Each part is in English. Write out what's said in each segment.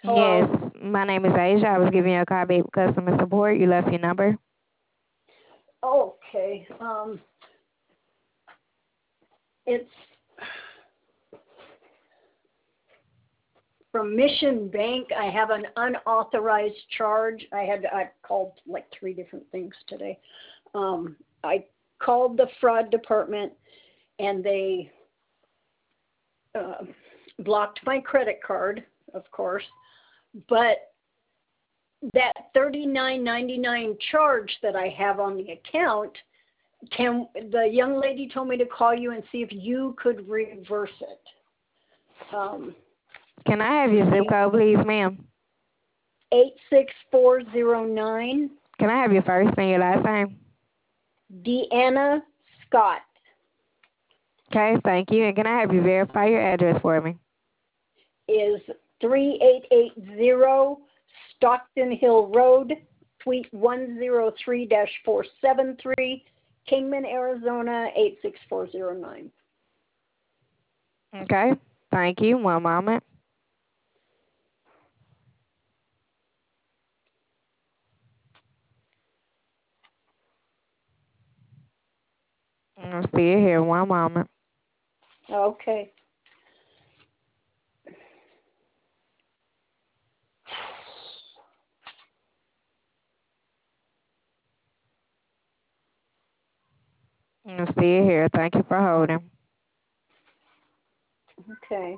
Hello. Yes, my name is Asia. I was giving you a call back customer support. You left your number. Okay. It's from Mission Bank. I have an unauthorized charge. I called like three different things today. I called the fraud department and they uh, blocked my credit card, of course. But that $39.99 charge that I have on the account, can the young lady told me to call you and see if you could reverse it. Can I have your zip code, please, ma'am? 86409. Can I have your first and your last name? Deanna Scott Okay, thank you. And can I have you verify your address for me? is 3880 Stockton Hill Road, Suite 103-473, Kingman, Arizona 86409. Okay, thank you. One moment. I'll see you here. One moment. Okay. I'll see you here. Thank you for holding. Okay.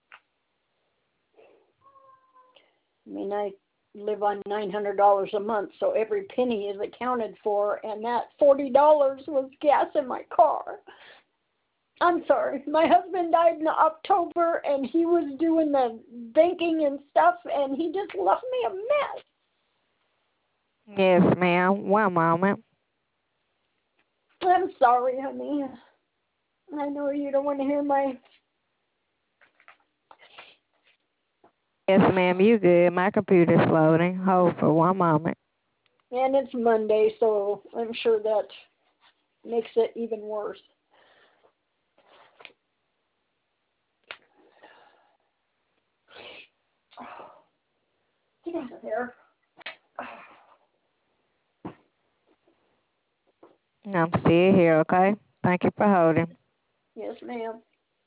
I mean, I live on $900 a month, so every penny is accounted for, and that $40 was gas in my car. I'm sorry. My husband died in October, and he was doing the banking and stuff, and he just left me a mess. Yes, ma'am. One moment. I'm sorry, honey. I know you don't want to hear my... Yes, ma'am. You good. My computer's loading. Hold for one moment. And it's Monday, so I'm sure that makes it even worse. Get out of there. I'm still here, okay? Thank you for holding. Yes, ma'am.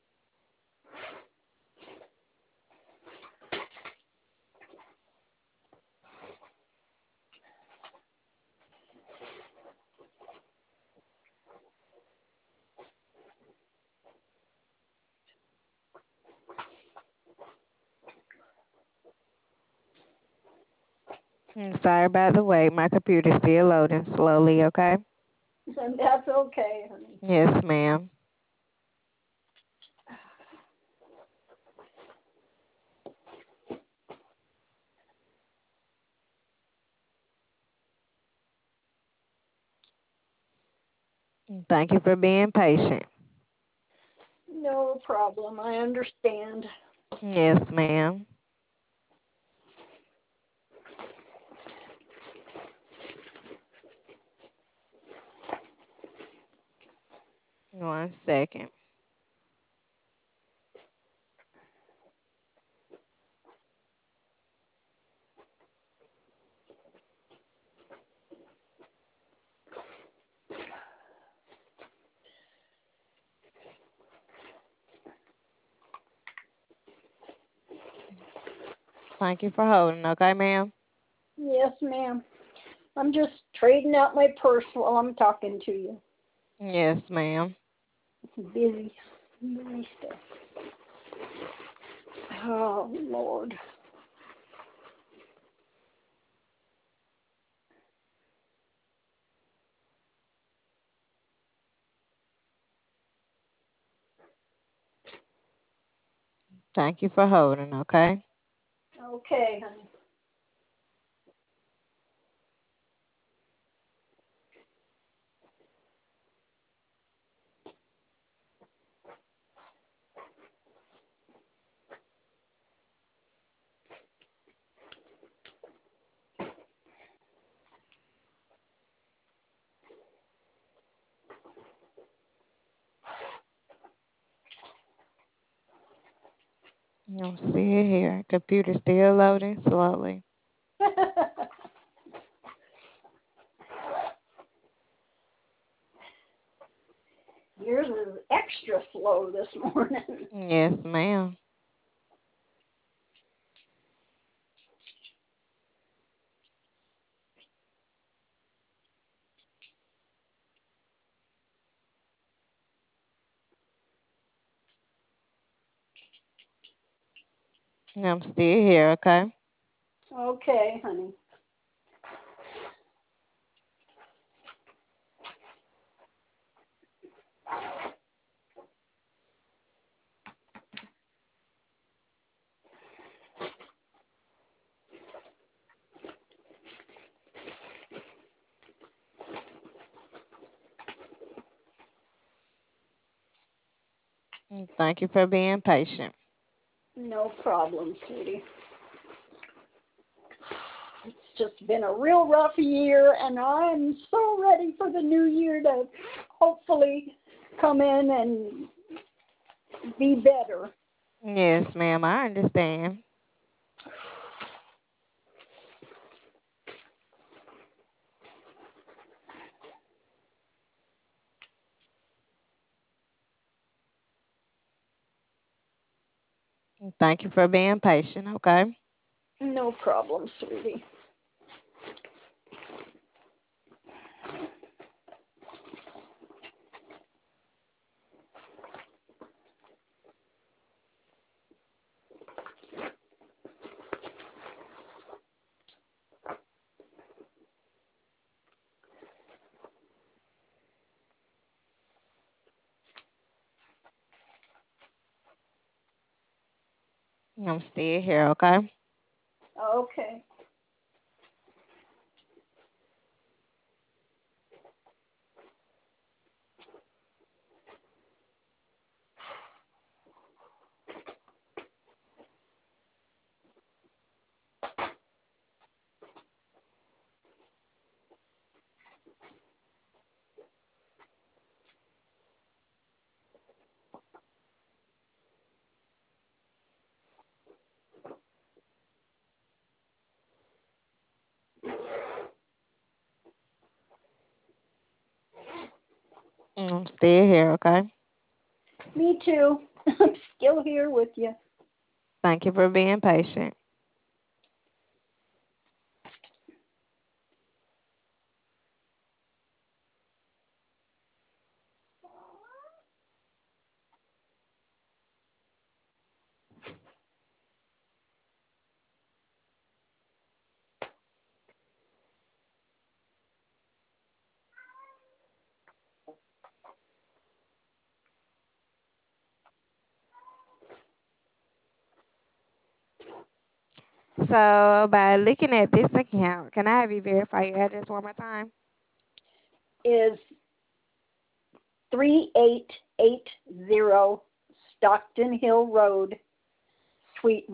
Sorry about the wait. My computer's still loading slowly, okay? And that's okay, honey. Yes, ma'am. Thank you for being patient. No problem. I understand. Yes, ma'am. One second. Thank you for holding, okay, ma'am? Yes, ma'am. I'm just trading out my purse while I'm talking to you. Yes, ma'am. Busy. Busy stuff. Oh, Lord. Thank you for holding, okay? Okay, honey. I'm still here. Computer still loading slowly. Yours is extra slow this morning. Yes, ma'am. I'm still here, okay? Okay, honey. Thank you for being patient. No problem, sweetie. It's just been a real rough year, and I'm so ready for the new year to hopefully come in and be better. Yes, ma'am, I understand. Thank you for being patient, okay? No problem, sweetie. I'm still here, okay? Okay. I'm still here, okay? Me too. I'm still here with you. Thank you for being patient. So, by looking at this account, can I have you verify your address one more time? Is 3880 Stockton Hill Road, Suite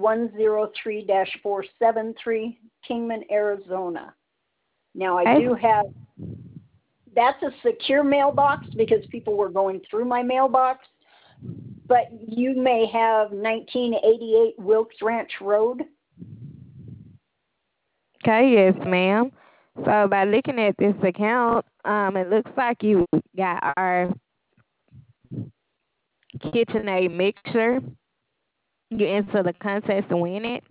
103-473, Kingman, Arizona. Now, I do Okay. have, that's a secure mailbox because people were going through my mailbox, but you may have 1988 Wilkes Ranch Road. Okay, yes, ma'am. So, by looking at this account, it looks like you got our KitchenAid mixer. You enter the contest to win it.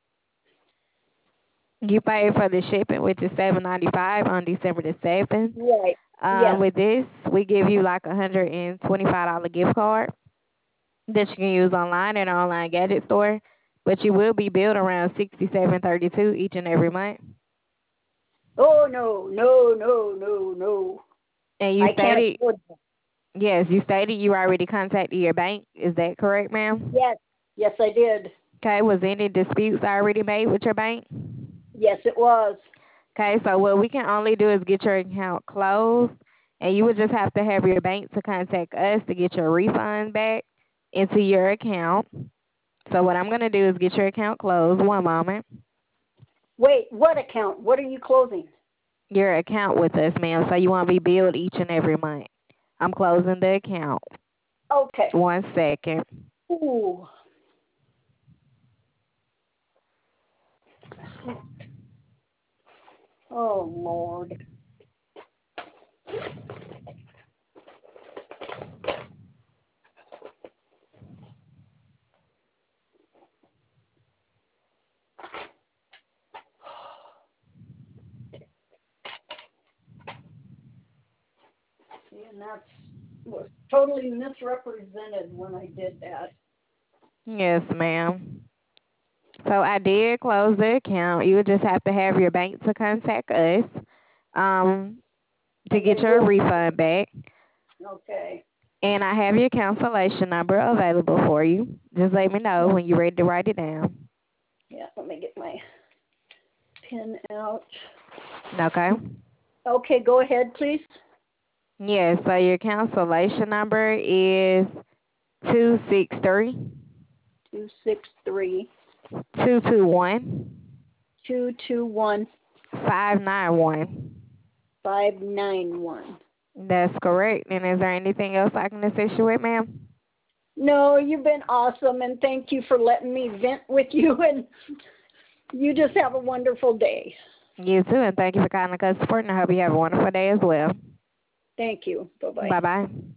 You pay for the shipping, which is $7.95 on December the 7th. Right. Yes. With this, we give you like $125 gift card that you can use online at our online gadget store. But you will be billed around $67.32 each and every month. Oh, no, no, no, no, no. And you I can't stated, afford that. yes, you stated you already contacted your bank. Is that correct, ma'am? Yes. Yes, I did. Okay, was any disputes already made with your bank? Yes, it was. Okay, so what we can only do is get your account closed, and you would just have to have your bank to contact us to get your refund back into your account. So what I'm going to do is get your account closed. One moment. Wait, what account? What are you closing? Your account with us, ma'am, so you won't be billed each and every month. I'm closing the account. Okay. One second. Ooh. Oh, Lord. See, and was totally misrepresented when I did that. Yes, ma'am. So I did close the account. You would just have to have your bank to contact us um, to And get they your will. refund back. Okay. And I have your cancellation number available for you. Just let me know when you're ready to write it down. Yeah, let me get my pen out. Okay? Okay, go ahead, please. Yes, so your cancellation number is 263 263 221 221 591. 591. That's correct. And is there anything else I can assist you with, ma'am? No, you've been awesome, and thank you for letting me vent with you, and you just have a wonderful day. You too, and thank you for calling us support, and I hope you have a wonderful day as well. Thank you. Bye-bye. Bye-bye.